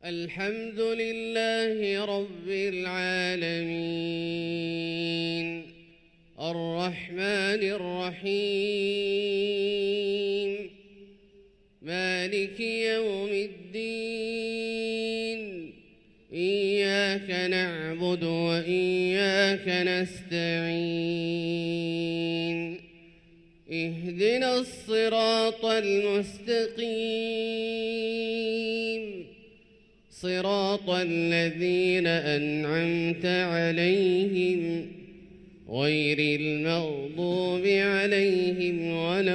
الحمد لله رب العالمين الرحمن الرحيم مالك يوم الدين إياك نعبد وإياك نستعين اهدنا الصراط المستقيم صراط الذين أنعمت عليهم غير المغضوب عليهم ولا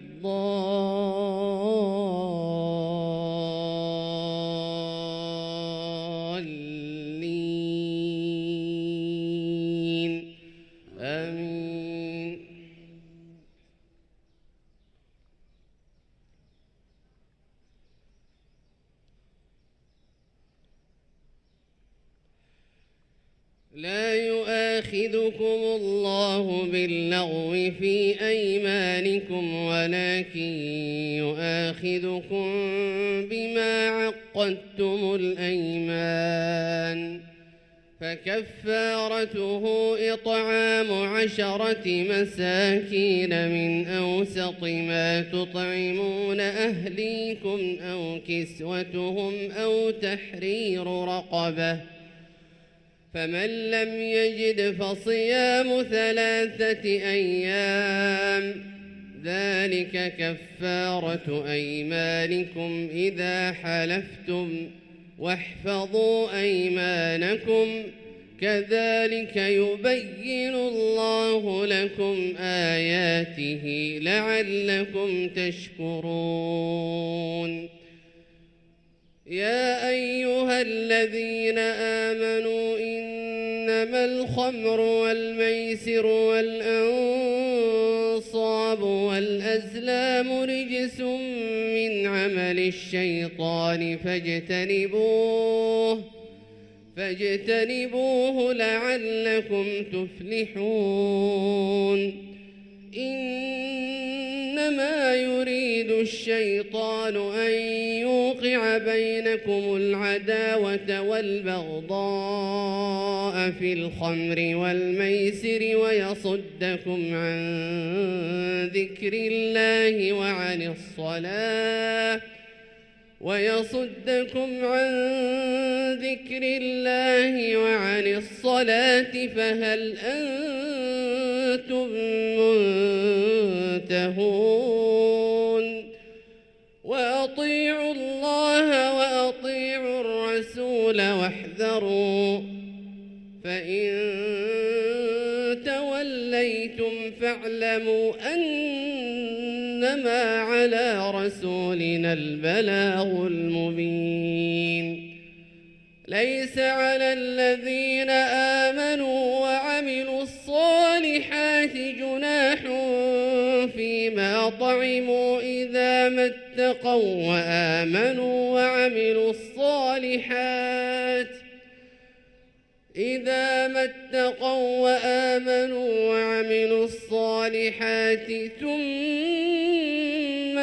الضالين آمين. لا يؤاخذكم الله باللغو في أيمانكم ولكن يؤاخذكم بما عقدتم الأيمان فكفارته إطعام 10 مساكين من أوسط ما تطعمون أهليكم أو كسوتهم أو تحرير رقبة فمن لم يجد فصيام 3 أيام ذلك كفارة أيمانكم إذا حلفتم واحفظوا أيمانكم كذلك يبين الله لكم آياته لعلكم تشكرون. يا أيها الذين آمنوا إنما الخمر والميسر والأنصاب والأزلام رجس من عمل الشيطان فاجتنبوه لعلكم تفلحون. إنما يريد الشيطان أن يوقع بينكم العداوة والبغضاء في الخمر والميسر ويصدكم عن ذكر الله وعن الصلاة فهل أنتم منتهون. وأطيعوا الله وأطيعوا الرسول واحذروا فإن توليتم فاعلموا أنما على رسولنا البلاغ المبين. ليس على الذين آمنوا وعملوا الصالحات جناح فيما طعموا إذا ما اتقوا وآمنوا وعملوا الصالحات ثم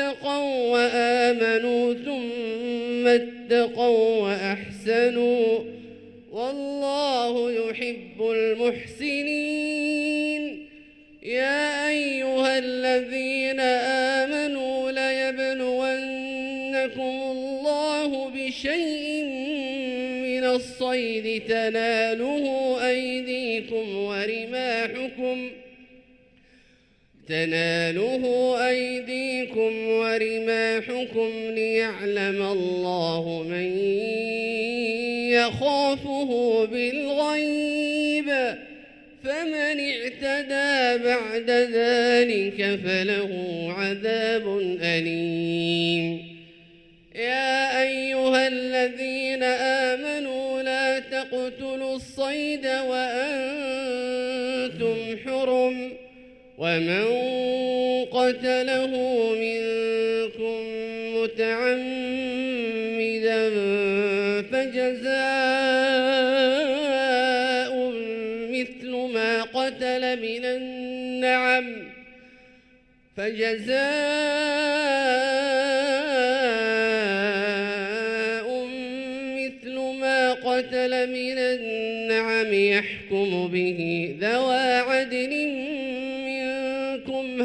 اتقوا وأحسنوا والله يحب المحسنين. يا أيها الذين آمنوا ليبلونكم الله بشيء من الصيد تناله أيديكم ورماحكم ليعلم الله من يخافه بالغيب فمن اعتدى بعد ذلك فله عذاب أليم. يا أيها الذين آمنوا لا تقتلوا الصيد وأنتم حرم ومن قتله منكم متعمدا فجزاء مثل ما قتل من النعم قتل من النعم يحكم به ذوى عدل منكم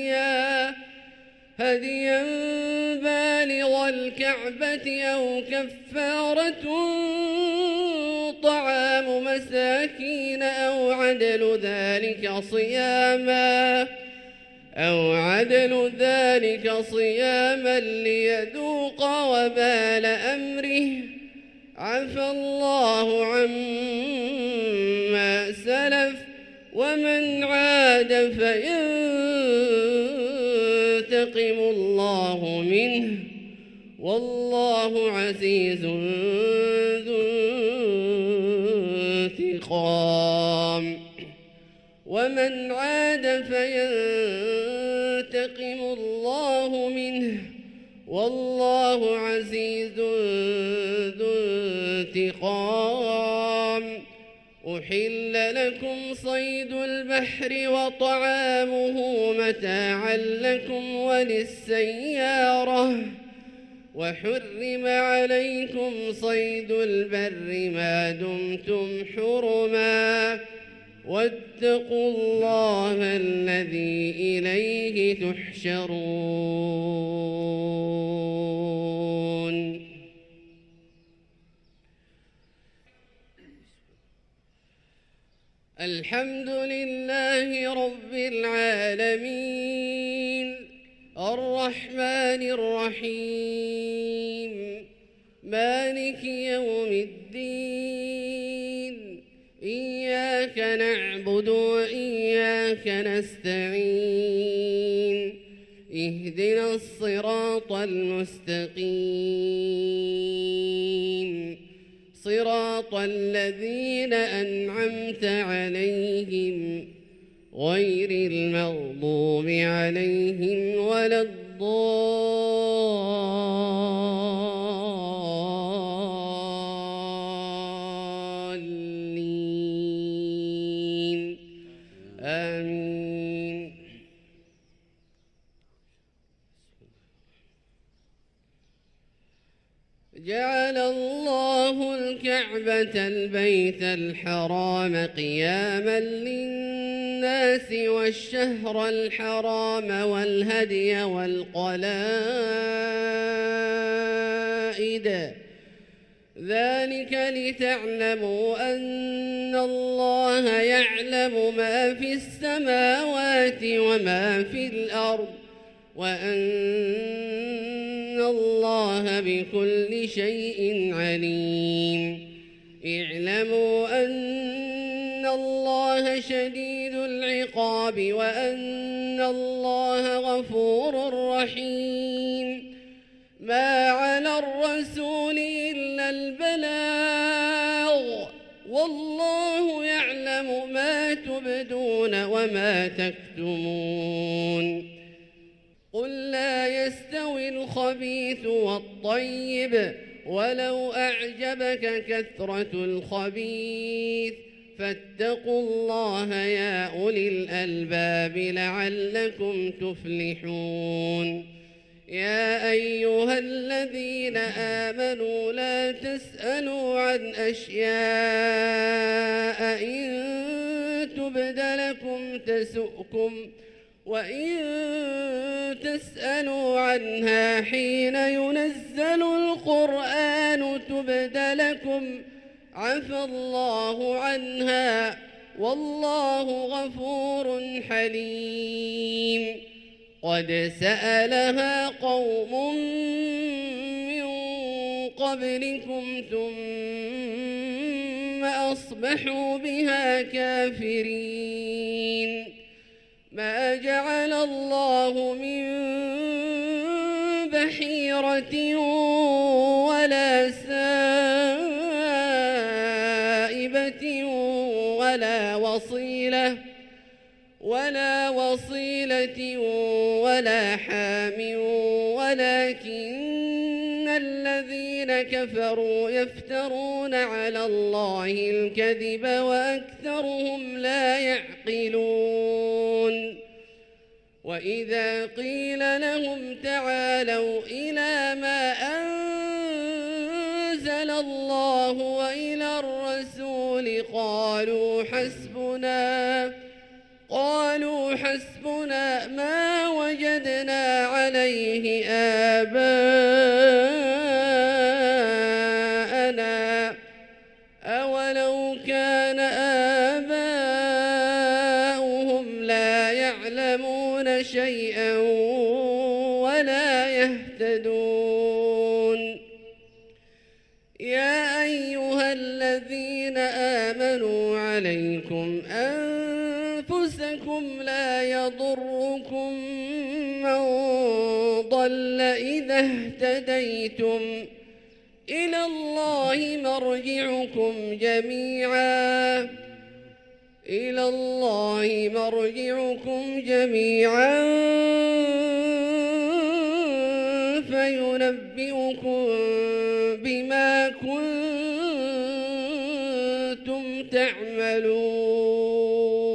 هديا بالغ الكعبة أو كفارة طعام مساكين أو عدل ذلك صياما ليذوق وبال أمره عفى الله عما سلف ومن عاد فينتقم الله منه والله عزيز ذو انتقام ومن عاد فينتقم الله منه والله عزيز ذو انتقام أحل لكم صيد البحر وطعامه متاعا لكم وللسيارة وحرم عليكم صيد البر ما دمتم حرما واتقوا الله الذي إليه تحشرون. الحمد لله رب العالمين الرحمن الرحيم مالك يوم الدين إياك نعبد وإياك نستعين اهدنا الصراط المستقيم صراط الذين أنعمت عليهم غير المغضوب عليهم ولا الضالين آمين. جعل الله الكعبة البيت الحرام قياما للناس والشهر الحرام والهدي والقلائد ذلك لتعلموا أن الله يعلم ما في السماوات وما في الأرض وأن الله بكل شيء عليم. اعلموا أن الله شديد العقاب وأن الله غفور رحيم. ما على الرسول إلا البلاغ والله يعلم ما تبدون وما تكتمون. قل لا يستوي الخبيث والطيب ولو أعجبك كثرة الخبيث فاتقوا الله يا أولي الألباب لعلكم تفلحون. يا أيها الذين آمنوا لا تسألوا عن أشياء إن تبد لكم تسؤكم وإن تسألوا عنها حين ينزل القرآن تبد لكم عفى الله عنها والله غفور حليم. قد سألها قوم من قبلكم ثم أصبحوا بها كافرين. ما جعل الله من بحيرة ولا سائبة ولا وصيلة ولا حام ولكن الذين كفروا يفترون على الله الكذب وأكثرهم لا يعقلون. وإذا قيل لهم تعالوا إلى ما أنزل إلى الله وإلى الرسول قالوا حسبنا ما وجدنا عليه آباءنا أولو كان آباؤهم لا يعلمون شيئا ولا يهتدون يا أيها الذين آمنوا عليكم أنفسكم لا يضركم من ضل إذا اهتديتم إلى الله مرجعكم جميعا فينبئكم بما كنتم تعملون